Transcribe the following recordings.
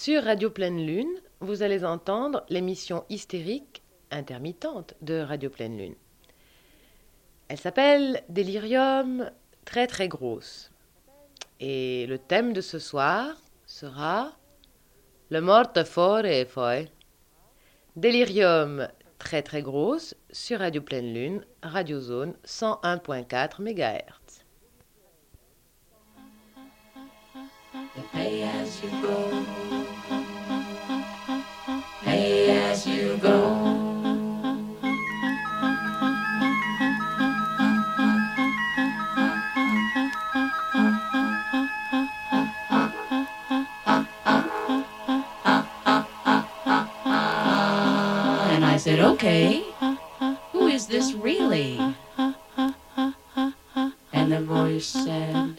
Sur Radio Pleine Lune, vous allez entendre l'émission hystérique intermittente de Radio Pleine Lune. Elle s'appelle Délirium très très grosse. Et le thème de ce soir sera le morte fort et foi. Délirium très très grosse sur Radio Pleine Lune, Radio Zone 101.4 MHz. Hey as you go, hey as you go. And I said, okay, who is this really? And the voice said,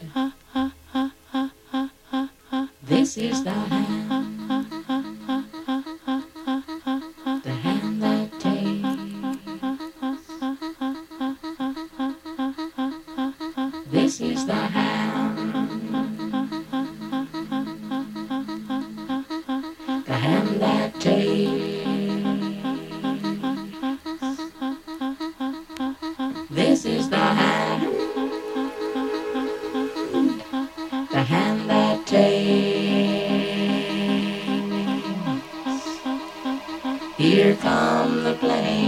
this is the hand that takes. This is the hand that takes. This is the hand that takes. Here come the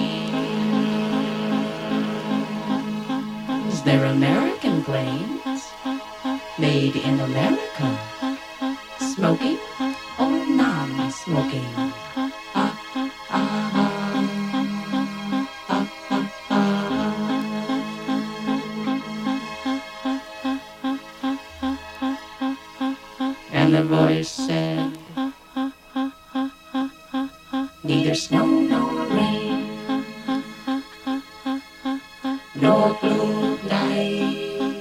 planes. They're American planes, made in America. Smoking or non-smoking? And the voice said, neither snow nor rain, nor blue night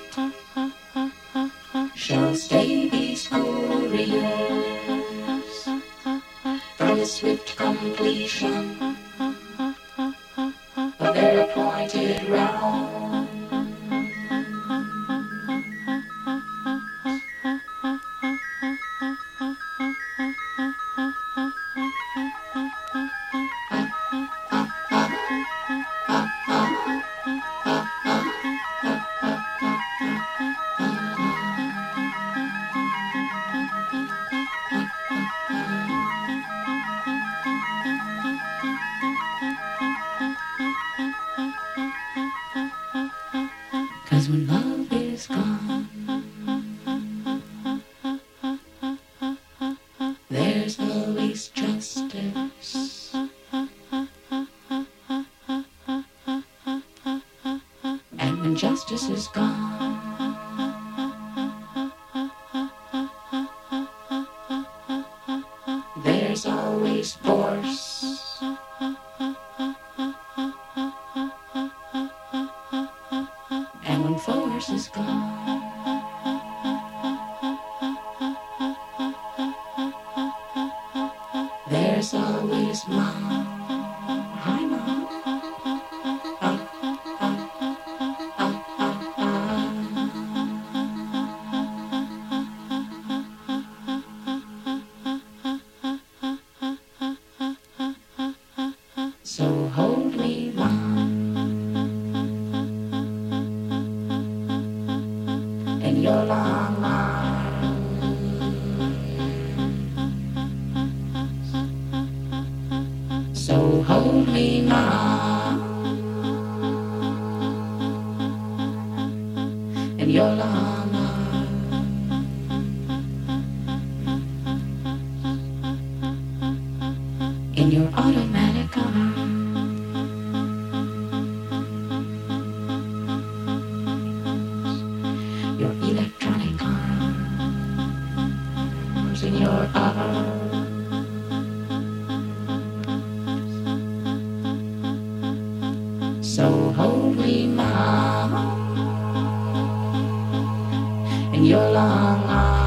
shall stay these couriers from the swift completion of their appointed round. When love is gone, there's always justice. And when justice is gone, there's always force. And when force is gone, there's always mom. Hi, mom. So hold me, mom. In your long arms. So hold me, mom, in your long arms. In your automatic arms. Your electronic arms, in your arms. So hold me, mom, in your long arms.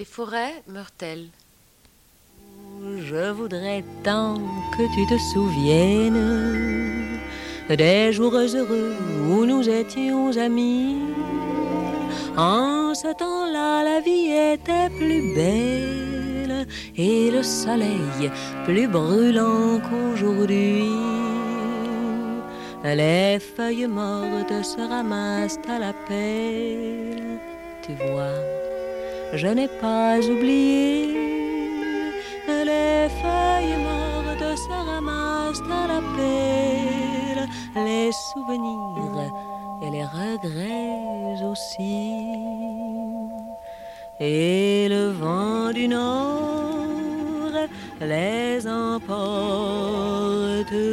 Les forêts meurent-elles? Je voudrais tant que tu te souviennes des jours heureux où nous étions amis. En ce temps-là, la vie était plus belle et le soleil plus brûlant qu'aujourd'hui. Les feuilles mortes se ramassent à la pelle. Tu vois, je n'ai pas oublié. Les feuilles mortes se ramassent à la pelle. Les souvenirs et les regrets aussi. Et le vent du nord les emporte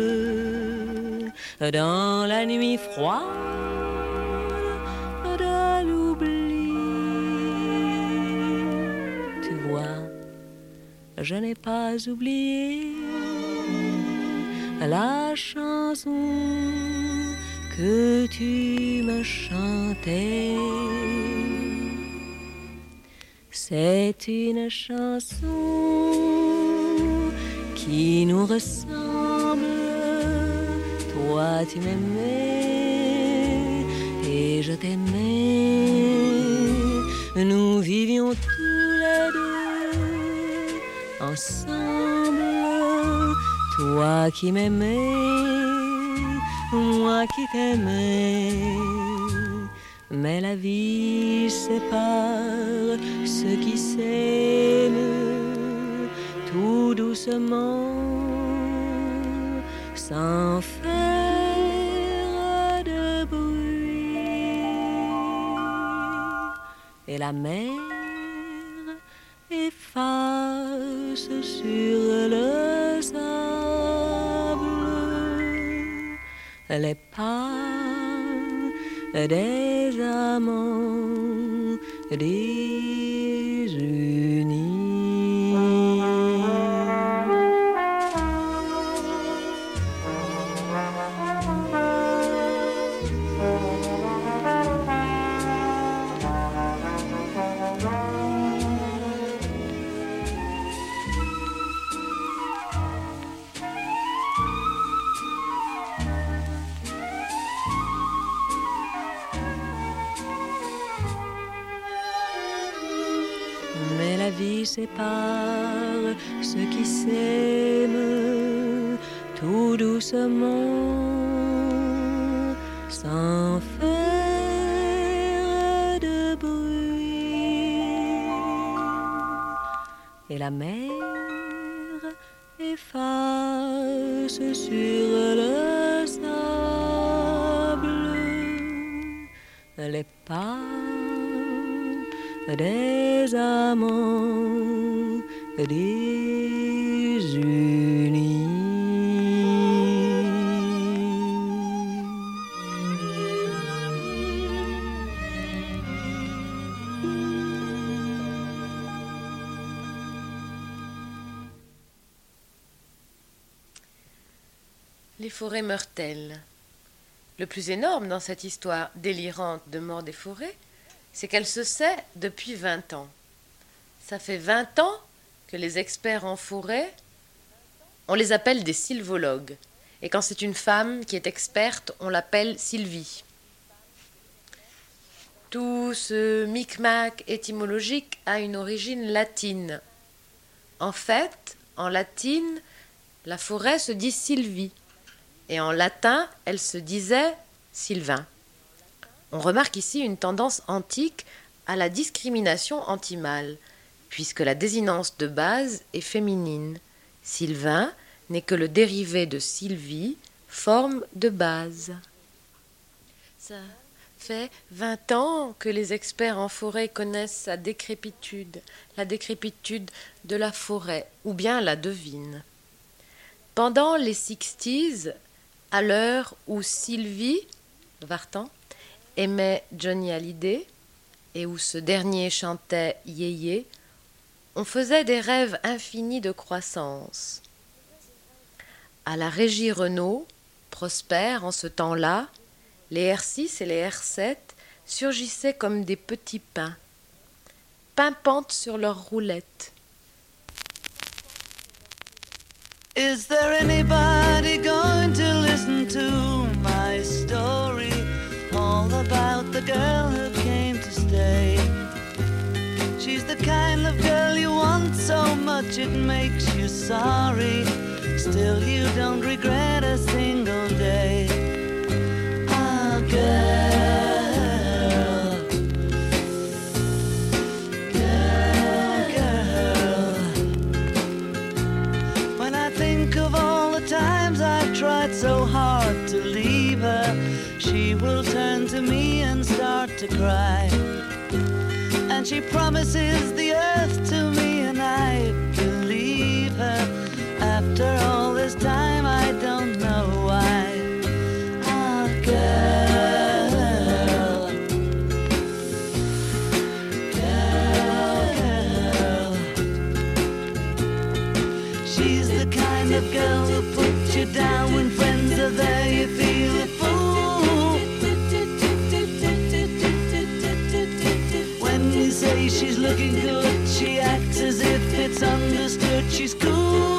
dans la nuit froide de l'oubli. Tu vois, je n'ai pas oublié la chanson que tu me chantais. C'est une chanson qui nous ressemble. Toi tu m'aimais et je t'aimais. Nous vivions tous les deux ensemble. Toi qui m'aimais, moi qui t'aimais. Mais la vie sépare ceux qui s'aiment tout doucement, sans faire de bruit. Et la mer efface sur le sable les pas des amants désunis. Sépare ceux qui s'aiment tout doucement, sans faire de bruit. Et la mer efface sur le sable les pas des amants désunis. Les forêts meurent-elles? Le plus énorme dans cette histoire délirante de mort des forêts, c'est qu'elle se sait depuis 20 ans. Ça fait 20 ans que les experts en forêt, on les appelle des sylvologues. Et quand c'est une femme qui est experte, on l'appelle Sylvie. Tout ce micmac étymologique a une origine latine. En fait, en latine, la forêt se dit Sylvie. Et en latin, elle se disait Sylvain. On remarque ici une tendance antique à la discrimination anti-mâle, puisque la désinence de base est féminine. Sylvain n'est que le dérivé de Sylvie, forme de base. Ça fait 20 ans que les experts en forêt connaissent sa décrépitude, la décrépitude de la forêt, ou bien la devinent. Pendant les 60s, à l'heure où Sylvie Vartan aimait Johnny Hallyday et où ce dernier chantait Yéyé, on faisait des rêves infinis de croissance. À la Régie Renault, prospère en ce temps-là, les R6 et les R7 surgissaient comme des petits pains. pimpantes sur leurs roulettes. Is there anybody going to listen to my story? All about the girl who came to stay. She's the kind of girl you want so much it makes you sorry. Still you don't regret a single day. Ah, girl, girl, girl. When I think of all the times I've tried so hard to leave her, she will turn to me and start to cry. And she promises the earth to me, and I believe her. After all this time, I don't know why. Ah, girl, girl, girl. She's the kind of girl who puts you down when friends are there. You feel a fool. When you say she's looking good, she acts as if it's understood. She's cool.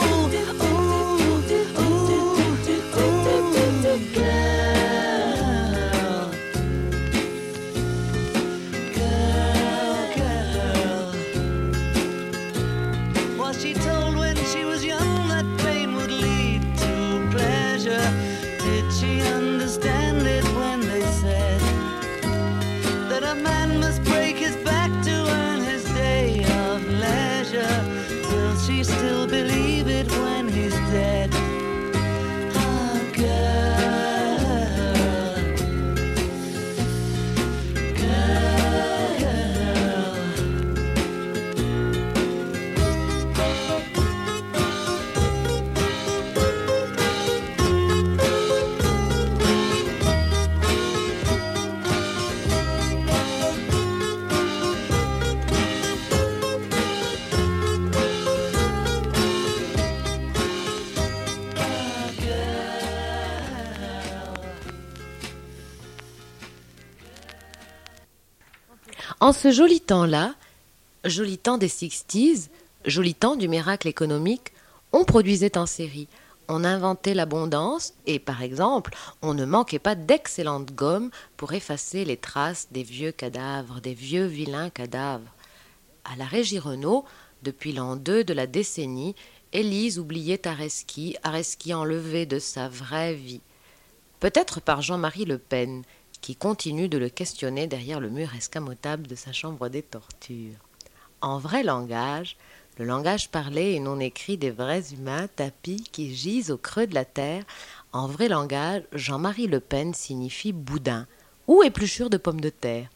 En ce joli temps-là, joli temps des 60s, joli temps du miracle économique, on produisait en série, on inventait l'abondance et, par exemple, on ne manquait pas d'excellentes gommes pour effacer les traces des vieux cadavres, des vieux vilains cadavres. À la Régie Renault, depuis l'an 2 de la décennie, Élise oubliait Areski enlevé de sa vraie vie. Peut-être par Jean-Marie Le Pen, qui continue de le questionner derrière le mur escamotable de sa chambre des tortures. En vrai langage, le langage parlé et non écrit des vrais humains tapis qui gisent au creux de la terre, en vrai langage, Jean-Marie Le Pen signifie boudin ou épluchure de pommes de terre.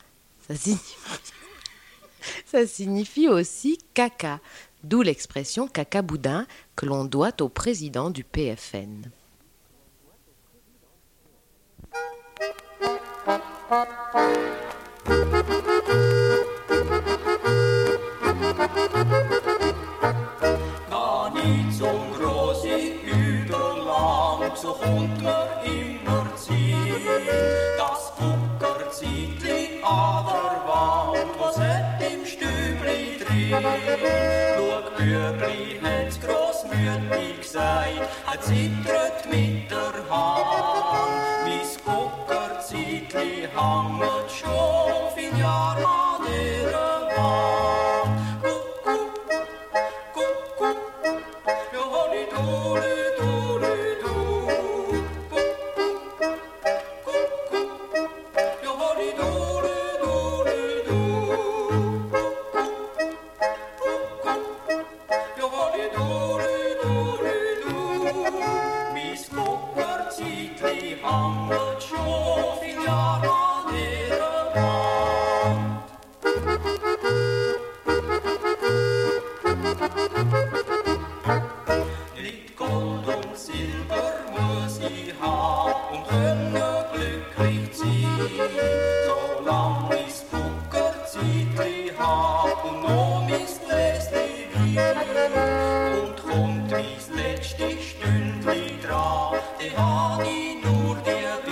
Ça signifie aussi caca, d'où l'expression caca-boudin que l'on doit au président du PFN. Gar nicht zum großen Überland, so kommt mir immer Zeit, das Buckerzeitli an der Wand, was hat im Stübli drin. Schau, Bübli hat's grossmütig gesagt, hat zittert mit der Hand. Mein Buckerzeitli hängt schon viel Jahre an der Wand. Und kommt mis letzte Stündli dran, dann hab ich nur die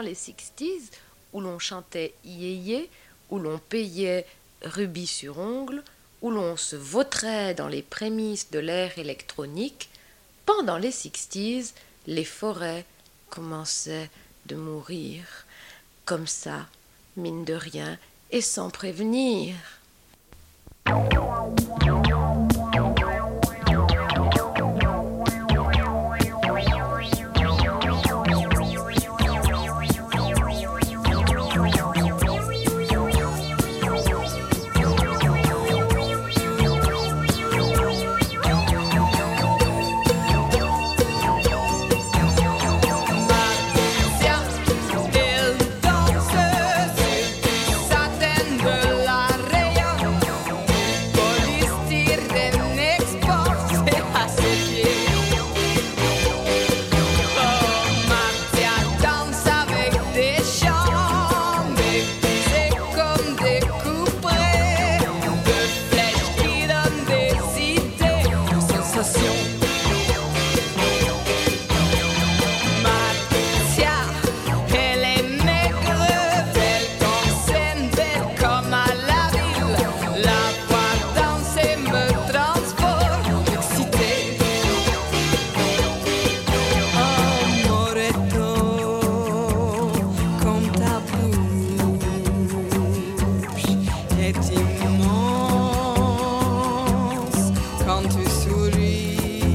les 60s, où l'on chantait yéyé, où l'on payait rubis sur ongle, où l'on se vautrait dans les prémices de l'ère électronique, pendant les 60s, les forêts commençaient de mourir, comme ça, mine de rien, et sans prévenir. Quand tu souris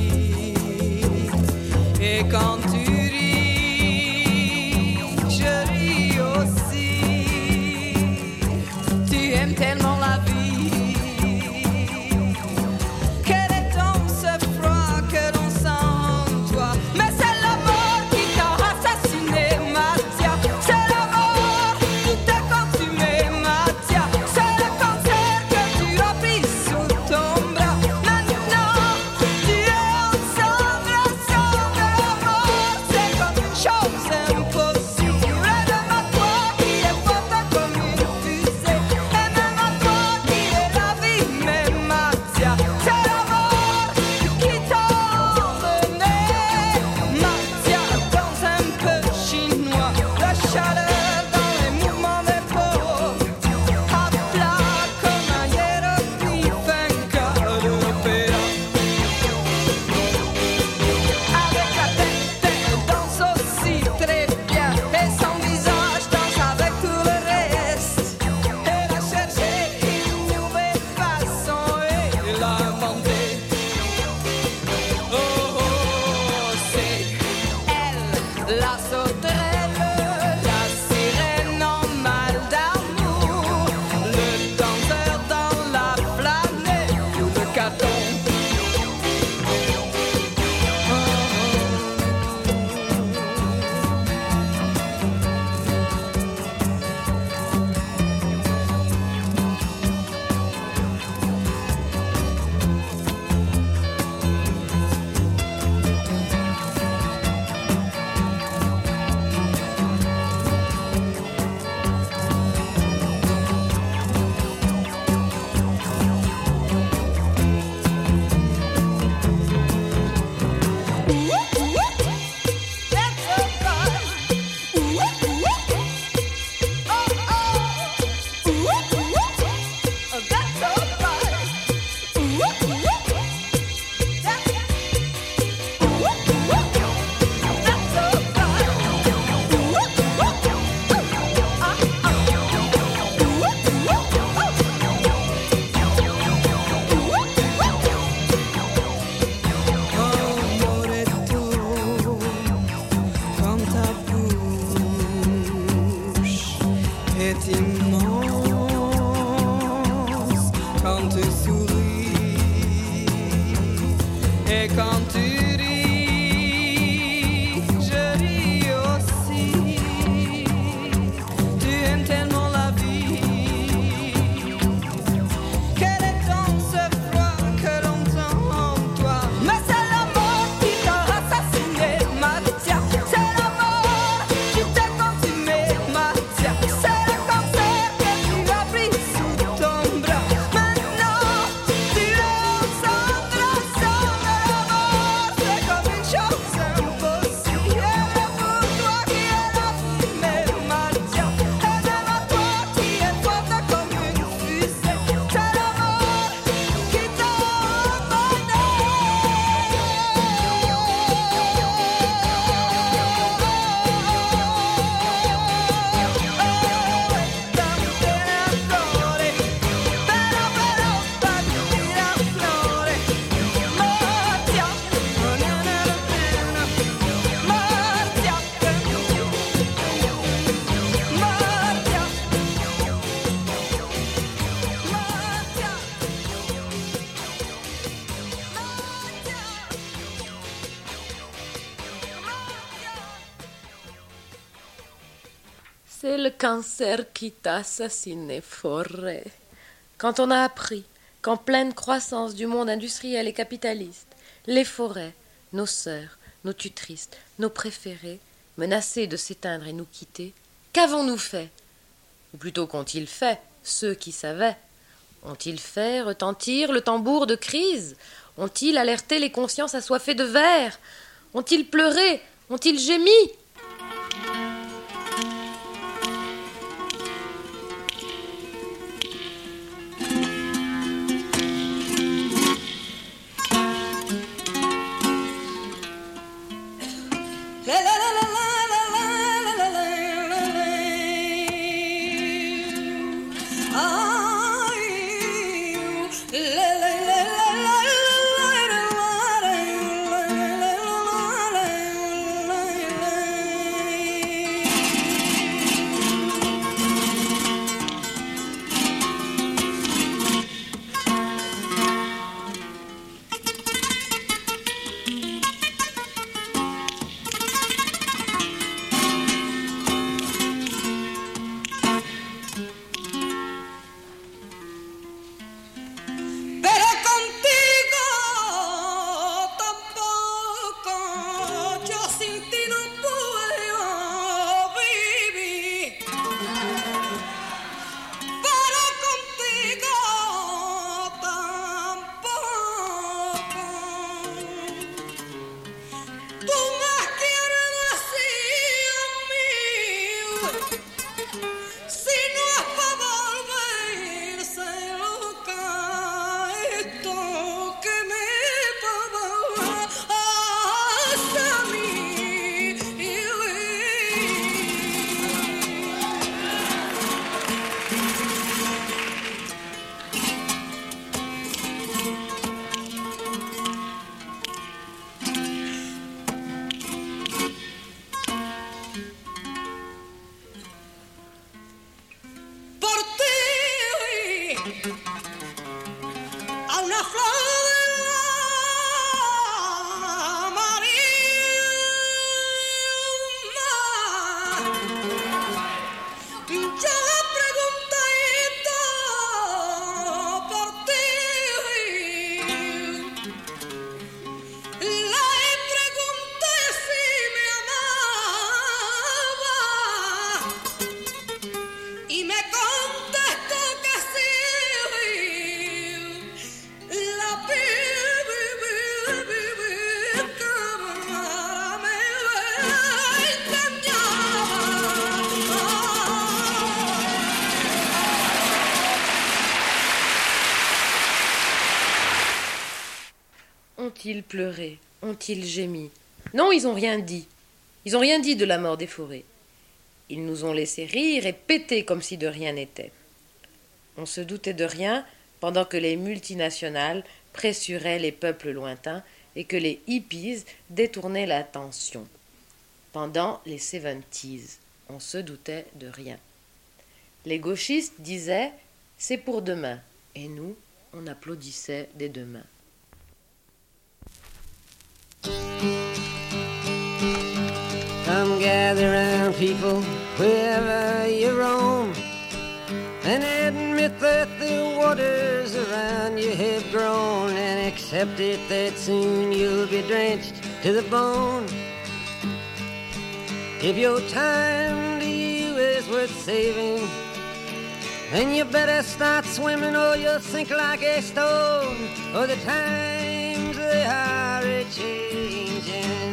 C'est le cancer qui t'a assassiné, Forêt. Quand on a appris qu'en pleine croissance du monde industriel et capitaliste, les forêts, nos sœurs, nos tutrices, nos préférées, menacées de s'éteindre et nous quitter, qu'avons-nous fait? Ou plutôt qu'ont-ils fait, ceux qui savaient? Ont-ils fait retentir le tambour de crise? Ont-ils alerté les consciences assoiffées de verre? Ont-ils pleuré? Ont-ils gémi? Ont-ils pleuré? Ont-ils gémi? Non, ils n'ont rien dit. Ils n'ont rien dit de la mort des forêts. Ils nous ont laissé rire et péter comme si de rien n'était. On se doutait de rien pendant que les multinationales pressuraient les peuples lointains et que les hippies détournaient l'attention. Pendant les 70s, on se doutait de rien. Les gauchistes disaient « c'est pour demain » et nous, on applaudissait des deux mains. Come gather round, people, wherever you roam, and admit that the waters around you have grown, and accept it that soon you'll be drenched to the bone. If your time to you is worth saving, then you better start swimming or you'll sink like a stone, for the times they are a-changing.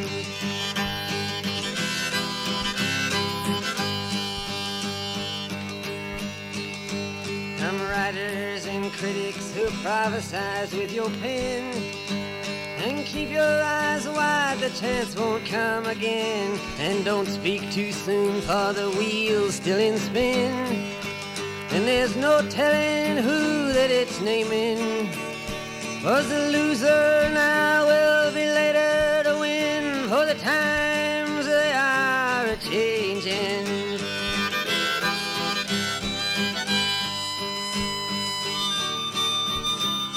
Some writers and critics who prophesize with your pen, and keep your eyes wide, the chance won't come again. And don't speak too soon, for the wheel's still in spin, and there's no telling who that it's naming. Was the loser now will be later to win, for the times they are a-changing.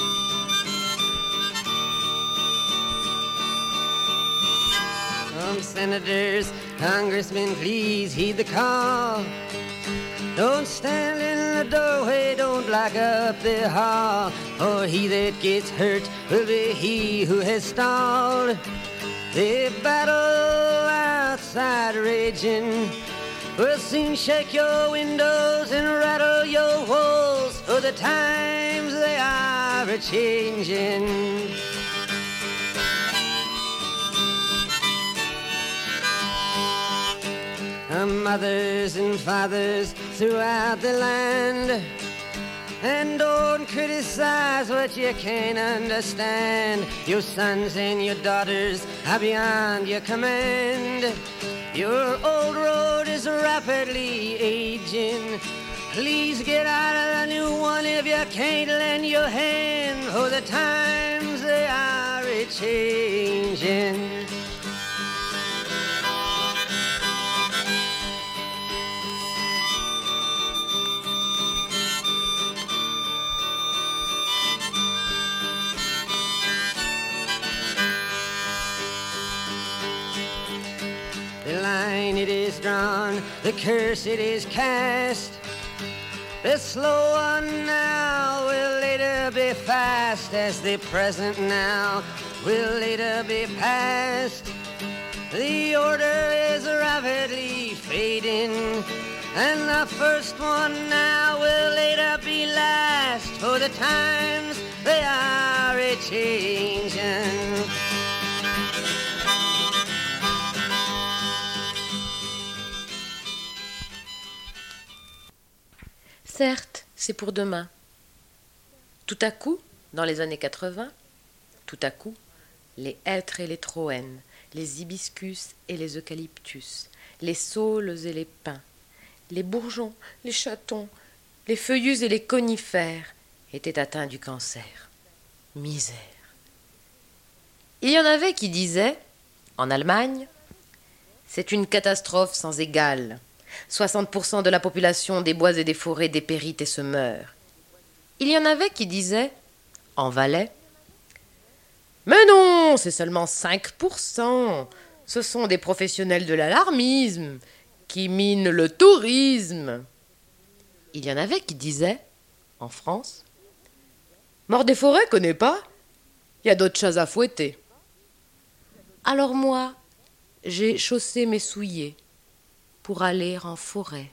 Some senators, congressmen, please heed the call. Don't stand in the doorway, don't block up the hall, for he that gets hurt will be he who has stalled. The battle outside raging will soon shake your windows and rattle your walls, for the times they are a-changing. Mothers and fathers throughout the land, and don't criticize what you can't understand. Your sons and your daughters are beyond your command. Your old road is rapidly aging. Please get out of the new one if you can't lend your hand, for the times they are a-changing. The line it is drawn, the curse it is cast. The slow one now will later be fast, as the present now will later be past. The order is rapidly fading, and the first one now will later be last, for the times they are a-changing. Certes, c'est pour demain. Tout à coup, dans les années 80, tout à coup, les hêtres et les troènes, les hibiscus et les eucalyptus, les saules et les pins, les bourgeons, les chatons, les feuillus et les conifères étaient atteints du cancer. Misère. Il y en avait qui disaient, en Allemagne, c'est une catastrophe sans égale. 60% de la population des bois et des forêts dépérit et se meurt. Il y en avait qui disaient, en Valais, mais non, c'est seulement 5%. Ce sont des professionnels de l'alarmisme qui minent le tourisme. Il y en avait qui disaient, en France, mort des forêts, connais pas? Il y a d'autres chats à fouetter. Alors moi, j'ai chaussé mes souliers pour aller en forêt.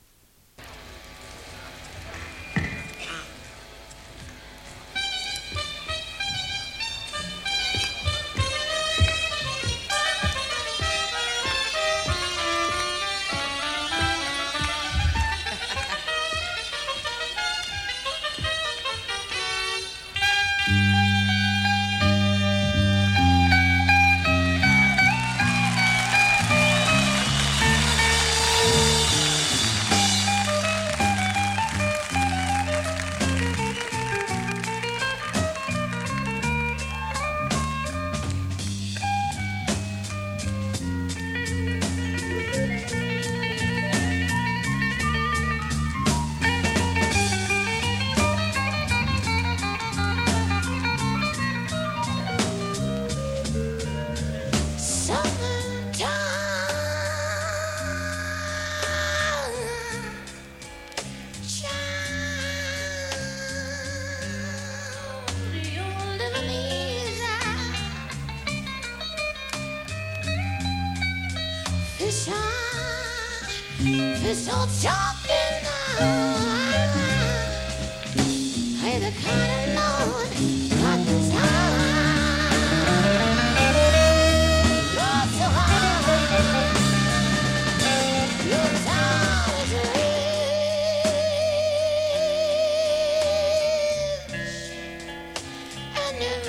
Fish all chopping now. Hey, the kind of Lord got this high. Lord, so high. Your time is rich. And if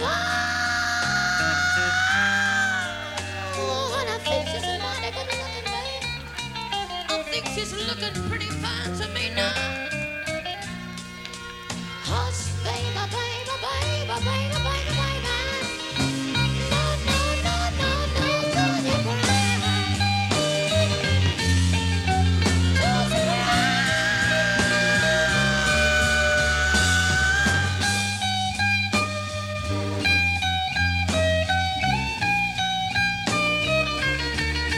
when I think she's mighty good looking, babe, I think she's looking pretty fine to me now. Hush, baby, baby, baby, baby, baby, baby. No, no, no, no, no, don't you cry. Don't you cry.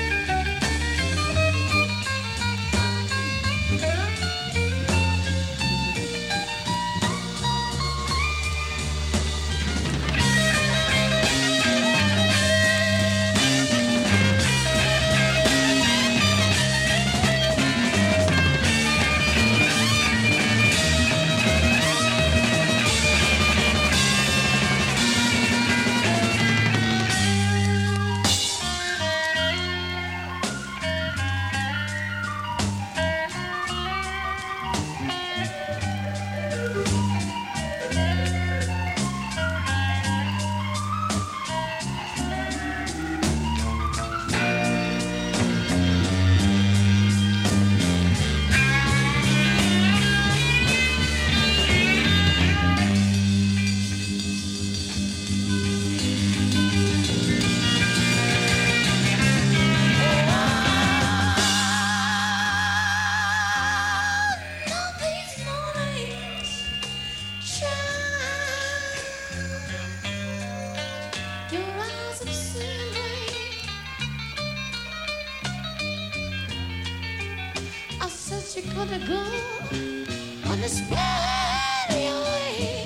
gonna go on the spread your way.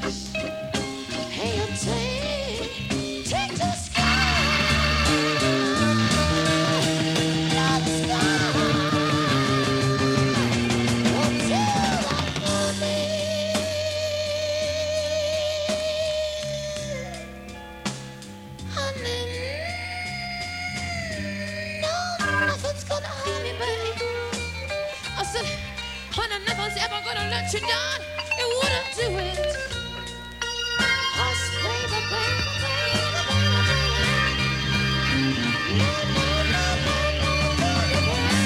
Hey, take to the sky. Love the sky. Until the morning. Honey, no, nothing's gonna harm me, baby. I said, honey, nothing's ever gonna let you down. It wouldn't do it. Hush, baby, baby, baby, baby, baby. No, no, no, no, no, no,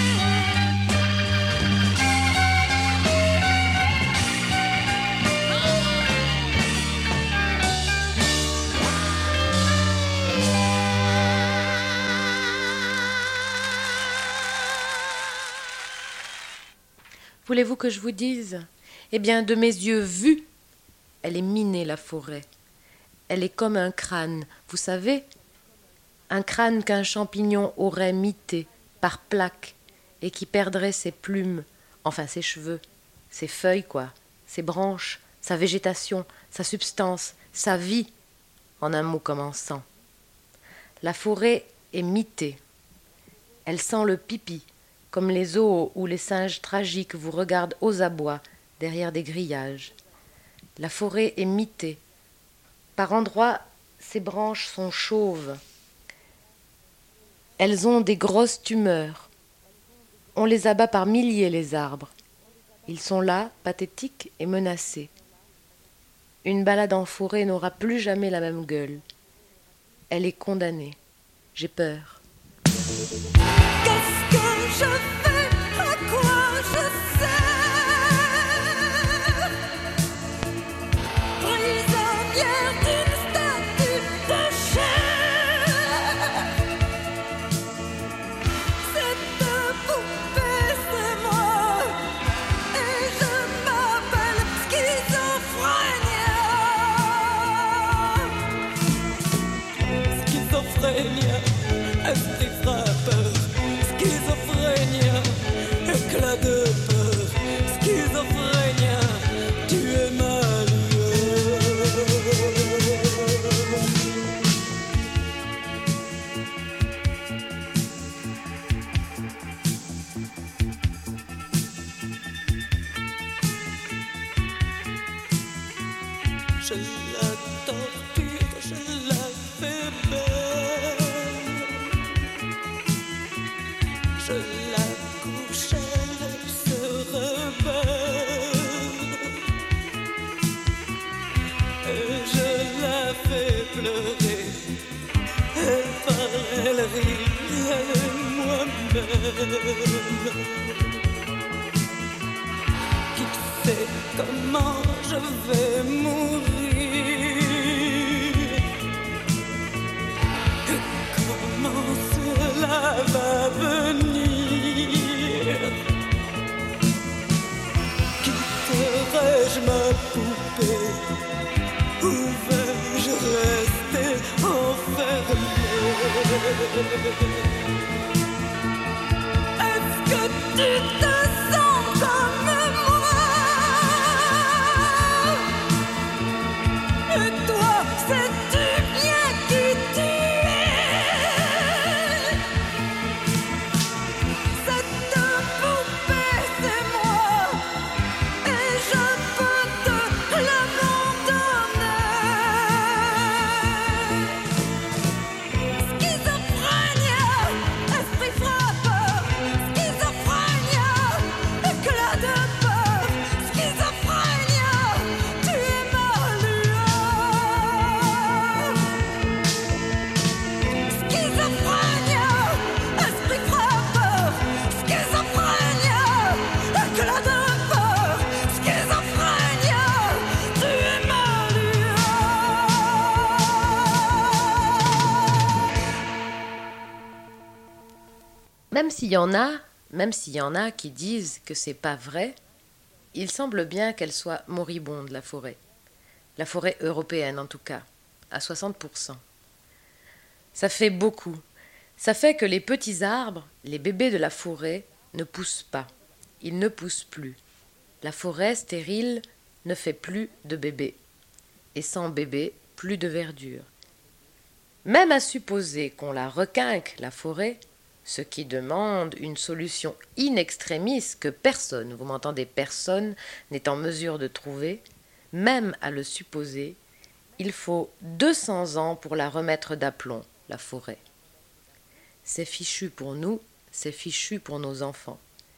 Voulez-vous que je vous dise? Eh bien, de mes yeux vus, elle est minée, la forêt. Elle est comme un crâne, vous savez, un crâne qu'un champignon aurait mité par plaques et qui perdrait ses plumes, enfin ses cheveux, ses feuilles, quoi, ses branches, sa végétation, sa substance, sa vie, en un mot commençant. La forêt est mitée. Elle sent le pipi, comme les zoos où les singes tragiques vous regardent aux abois derrière des grillages. La forêt est mitée. Par endroits, ses branches sont chauves. Elles ont des grosses tumeurs. On les abat par milliers, les arbres. Ils sont là, pathétiques et menacés. Une balade en forêt n'aura plus jamais la même gueule. Elle est condamnée. J'ai peur. Qu'est-ce que je fais? À quoi je sers? Prisonnière d'une statue de chair. Cette poupée, c'est moi. Et je m'appelle Schizophrénia. Esprit frappeur. Schizophrénia, éclat de peur. Schizophrénia, tu es ma Je la torture, je la fais belle. Je la couche, elle se rebelle. Et je la fais pleurer. Et par elle rit, elle est moi-même. Qui sait comment je vais mourir? Et comment cela va venir? Quitterai-je ma poupée? Ou vais-je rester enfermé? Est-ce que tu te sens comme moi? Et toi, sais-tu bien qui tu es? Cette poupée, c'est moi. Et je peux te l'abandonner. Schizophrénia, esprit frappeur. Schizophrénia, éclat de peur. Schizophrénia, tu es ma lueur. Schizophrénia, esprit frappeur. Schizophrénia, éclat de peur. Schizophrénia, tu es ma lueur. Même s'il y en a qui disent que c'est pas vrai, il semble bien qu'elle soit moribonde, la forêt européenne en tout cas, à 60%. Ça fait beaucoup. Ça fait que les petits arbres, les bébés de la forêt, ne poussent pas. il ne pousse plus. La forêt stérile ne fait plus de bébés. Et sans bébé, plus de verdure. Même à supposer qu'on la requinque, la forêt, ce qui demande une solution in extremis que personne, vous m'entendez, personne n'est en mesure de trouver, même à le supposer, il faut 200 ans pour la remettre d'aplomb, la forêt. C'est fichu pour nous, c'est fichu pour nos enfants.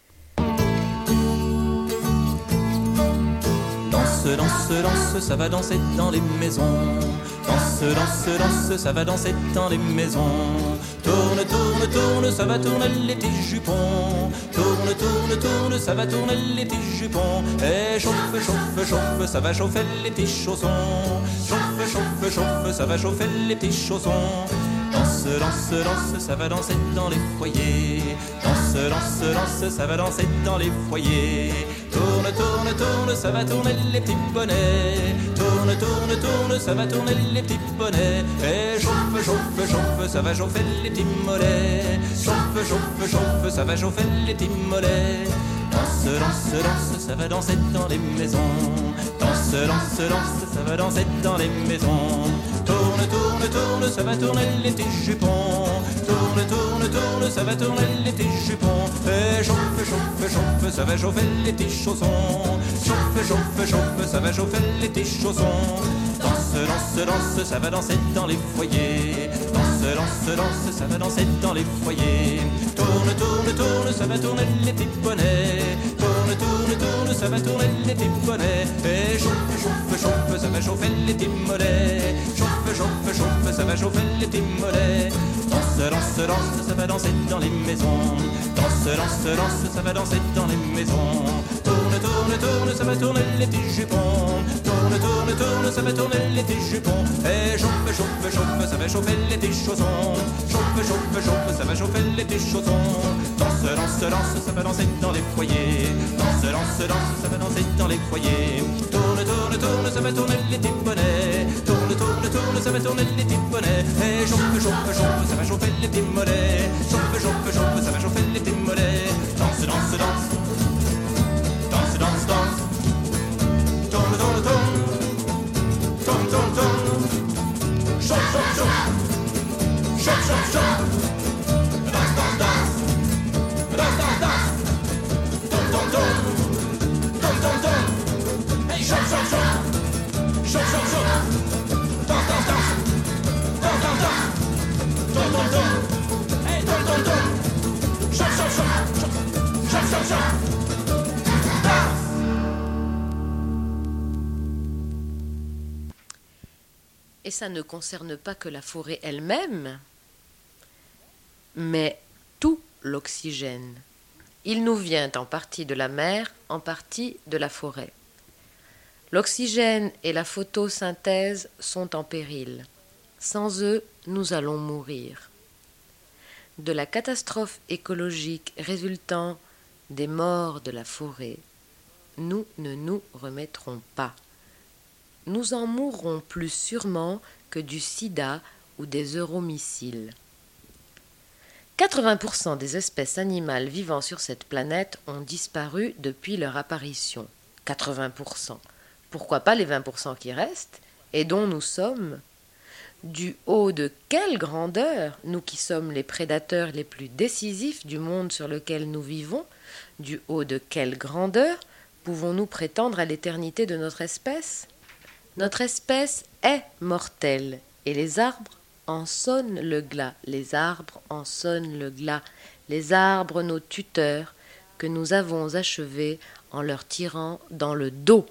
Danse, danse, danse, ça va danser dans les maisons. Danse, danse, danse, ça va danser dans les maisons. Tourne, tourne, tourne, ça va tourner les petits jupons. Tourne, tourne, tourne, ça va tourner les petits jupons. Et chauffe, chauffe, chauffe, ça va chauffer les petits chaussons. Chauffe, chauffe, chauffe, ça va chauffer les petits chaussons. Danse, danse, danse, ça va danser dans les foyers. Danse, danse, danse, ça va danser dans les foyers. Tourne, tourne, tourne, ça va tourner les petits bonnets. Tourne, tourne, tourne, ça va tourner les petits bonnets. Et chauffe, chauffe, chauffe, ça va chauffer les petits mollets. Chauffe, chauffe, chauffe, ça va chauffer les petits mollets. Danse, danse, danse, ça va danser dans les maisons. Danse, danse, danse, ça va danser dans les maisons. Tourne, tourne, tourne, ça va tourner les petits jupons. Tourne, tourne, tourne, ça va tourner les petits jupons. Et chauffe, chauffe, chauffe, ça va chauffer les petits chaussons. Chauffe, chauffe, chauffe, ça va chauffer les petits chaussons. Danse, danse, danse, ça va danser dans les foyers. Danse, danse, danse, ça va danser dans les foyers. Tourne, tourne, tourne, ça va tourner les petits bonnets. Tourne, tourne, tourne, ça va tourner les petits bonnets. Et chauffe, chauffe, chauffe, ça va chauffer les petits mollets. Chauffe, chauffe, chauffe, ça va chauffer les petits mollets. Danse, danse, danse, ça va danser dans les maisons. Danse, danse, danse, ça va danser dans les maisons. Tourne, tourne, tourne, ça va tourner les petits jupons. Tourne, tourne, tourne, ça va tourner les petits jupons. Et chauffe, chauffe, chauffe, ça va chauffer les petits chaussons. Chauffe, chauffe, chauffe, ça va chauffer les petits chaussons. Danse, danse, danse, ça va danser dans les foyers. Danse, danse, danse, ça va danser dans les foyers. Tourne, tourne, tourne, ça va tourner les petits bonnets. Tourne, tourne, tourne, ça va tourner les petits bonnets. Et chauffe, chauffe, chauffe, ça va chauffer les petits mollets. Chauffe, chauffe, chauffe, ça va chauffer les petits mollets. Danse, danse, danse. Danse, danse, danse. Tourne, tourne, tourne. Tourne, tourne, tourne. Chauffe, chauffe, chauffe. Chauffe, chauffe, chauffe. Danse, danse, danse. Danse, danse, danse. Tourne, tourne, tourne. Tourne, tourne, tourne. Hey, chauffe, chauffe, chauffe. Chauffe, chauffe, chauffe. Danse, danse, danse. Danse, danse, danse. Tourne, tourne, tourne. Hey, tourne, tourne, tourne. Chauffe, chauffe, chauffe. Chauffe, chauffe, chauffe. Et ça ne concerne pas que la forêt elle-même, mais tout l'oxygène. Il nous vient en partie de la mer, en partie de la forêt. L'oxygène et la photosynthèse sont en péril. Sans eux, nous allons mourir. De la catastrophe écologique résultant des morts de la forêt, nous ne nous remettrons pas. Nous en mourrons plus sûrement que du sida ou des euromissiles. 80% des espèces animales vivant sur cette planète ont disparu depuis leur apparition. 80%. Pourquoi pas les 20% qui restent et dont nous sommes? Du haut de quelle grandeur, nous qui sommes les prédateurs les plus décisifs du monde sur lequel nous vivons, du haut de quelle grandeur pouvons-nous prétendre à l'éternité de notre espèce? Notre espèce est mortelle, et les arbres en sonnent le glas, les arbres en sonnent le glas, les arbres nos tuteurs, que nous avons achevés en leur tirant dans le dos.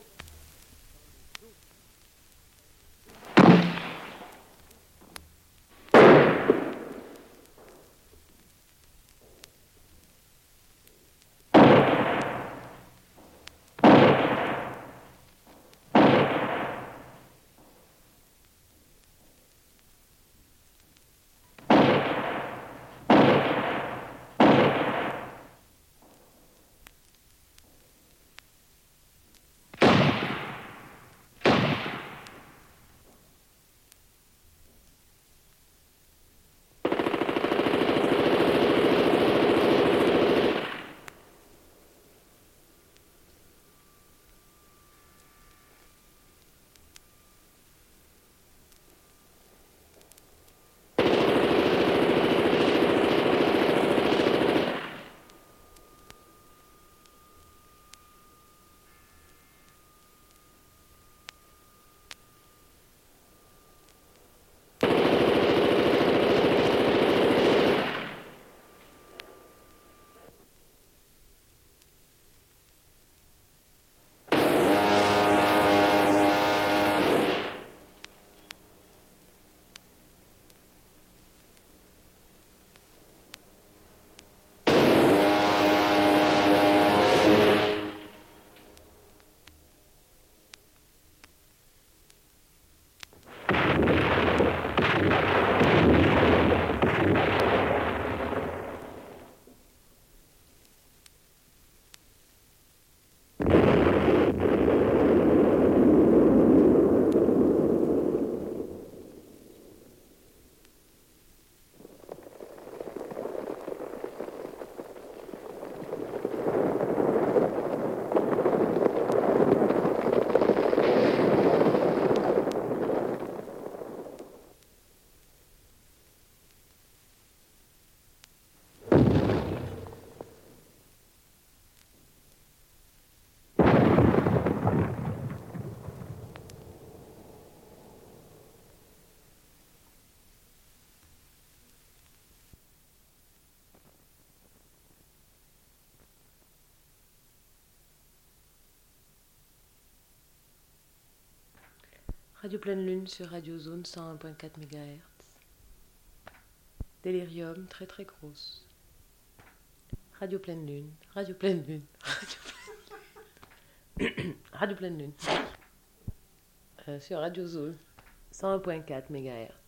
Radio Pleine Lune sur Radio Zone 101.4 MHz. Délirium très très grosse. Radio Pleine Lune, Radio Pleine Lune, Radio Pleine Lune. Sur Radio Zone 101.4 MHz.